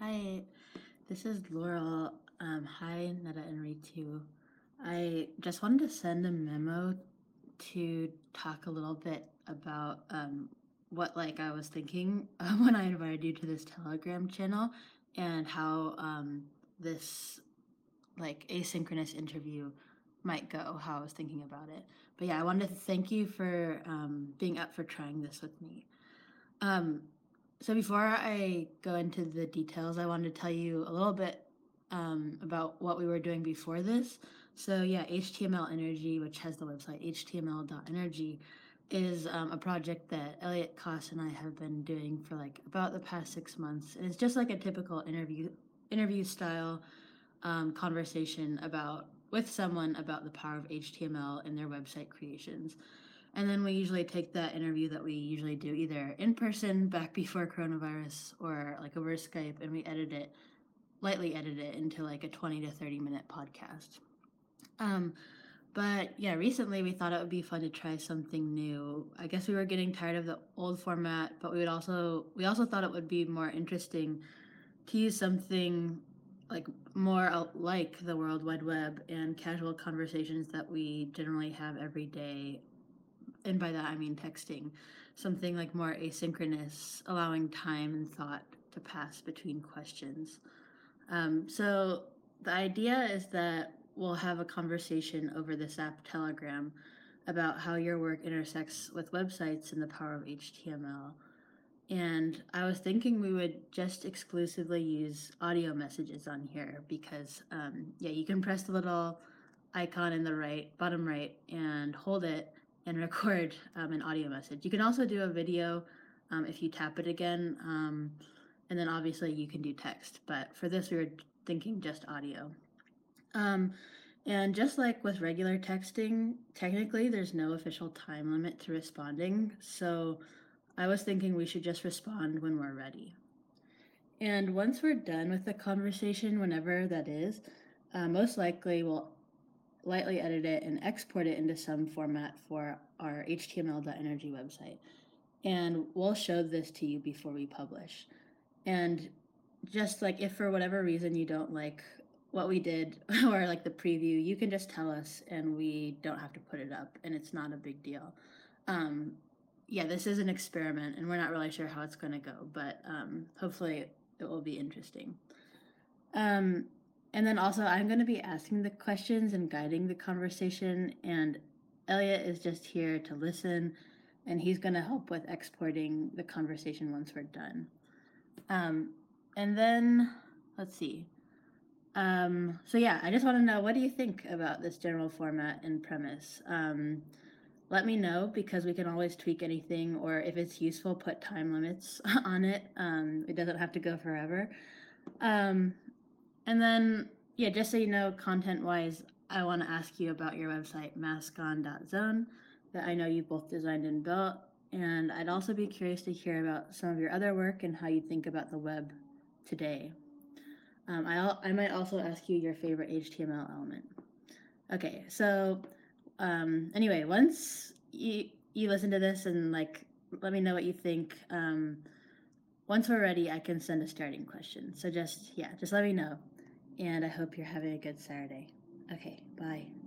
Hi, this is Laurel. Hi, Netta and Ritu. I just wanted to send a memo to talk a little bit about what I was thinking when I invited you to this Telegram channel and how this asynchronous interview might go, how I was thinking about it. But yeah, I wanted to thank you for being up for trying this with me. Um, so before I go into the details, I wanted to tell you a little bit about what we were doing before this. So yeah, HTML Energy, which has the website html.energy, is a project that Elliot Koss and I have been doing for about the past 6 months. And it's just like a typical interview style conversation about with someone about the power of HTML in their website creations. And then we usually take that interview that we usually do either in person back before coronavirus or over Skype, and we lightly edit it into like a 20 to 30 minute podcast. Um, but yeah, recently we thought it would be fun to try something new. I guess we were getting tired of the old format, but we also thought it would be more interesting to use something like more like the World Wide Web and casual conversations that we generally have every day, and by that I mean texting, something like more asynchronous, allowing time and thought to pass between questions. So the idea is that we'll have a conversation over this app Telegram about how your work intersects with websites and the power of HTML. And I was thinking we would just exclusively use audio messages on here because, yeah, you can press the little icon in the bottom right, and hold it and record an audio message. You can also do a video if you tap it again, and then obviously you can do text. But for this, we were thinking just audio. Um, and just like with regular texting, technically there's no official time limit to responding. So I was thinking we should just respond when we're ready. And once we're done with the conversation, whenever that is, most likely we'll lightly edit it and export it into some format for our html.energy website. And we'll show this to you before we publish. And just like if for whatever reason you don't like what we did or like the preview, you can just tell us and we don't have to put it up, and it's not a big deal. Yeah, this is an experiment and we're not really sure how it's going to go, but hopefully it will be interesting. And then also I'm going to be asking the questions and guiding the conversation, and Elliot is just here to listen, and he's going to help with exporting the conversation once we're done. And then let's see. So yeah, I just want to know, what do you think about this general format and premise? Let me know, because we can always tweak anything, or if it's useful, put time limits on it. It doesn't have to go forever. And then, yeah, just so you know, content-wise, I want to ask you about your website, mascon.zone, that I know you both designed and built. And I'd also be curious to hear about some of your other work and how you think about the web today. I might also ask you your favorite HTML element. Okay, so anyway, once you listen to this and let me know what you think. Once we're ready, I can send a starting question. So just let me know. And I hope you're having a good Saturday. Okay, bye.